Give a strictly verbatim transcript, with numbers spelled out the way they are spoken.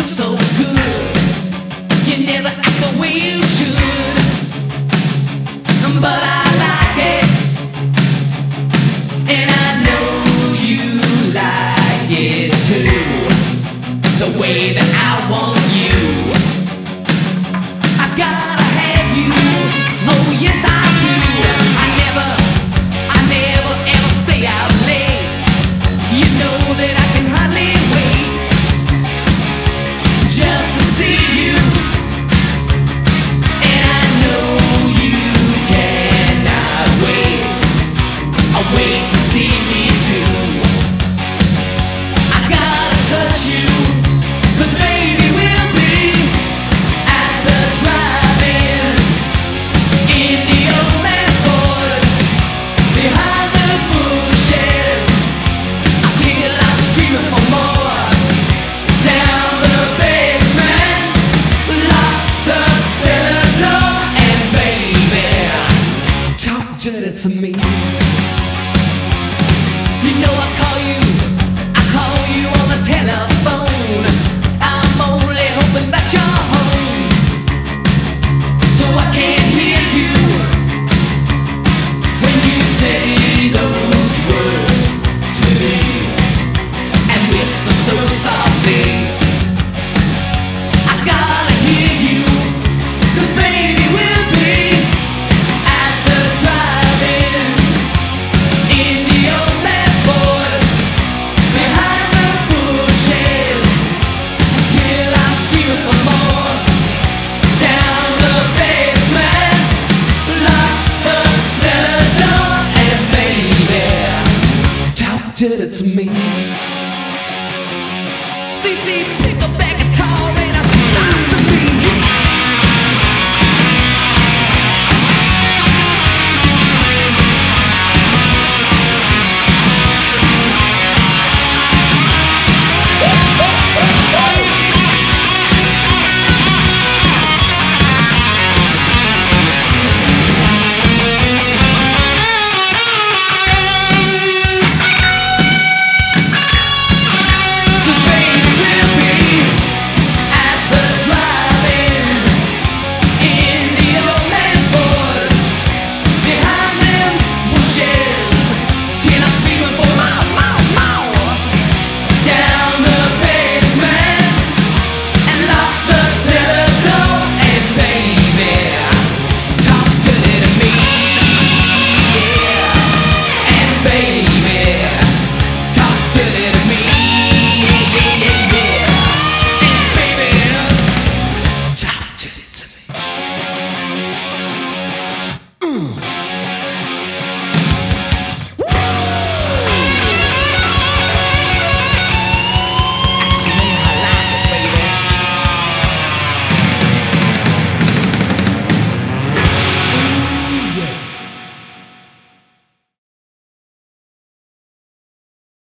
so good. You never act the way you should, but I like it, and I know you like it too. The way that I want you, I gotta have you. Oh yes I do. I never, I never ever stay out late. You know that I can hardly wait just to see you, and I know you cannot wait. I wait to see me too. I gotta touch you, 'cause baby we'll be at the drive-ins in the old man's Ford, behind the bushes, until I'm screaming for more. Down the basement, lock the cellar door, and baby, talk dirty to me. You know I call you, I call you on the telephone. I'm only hoping that you're home, so I can hear you when you say those words to me, and whisper so softly. I gotta hear you, 'cause baby we'll be at the drive-in in the old man's Ford, behind the bushes, till I'm screaming for more. Down the basement, lock the cellar door, and baby, talk dirty to me. C C, pick up that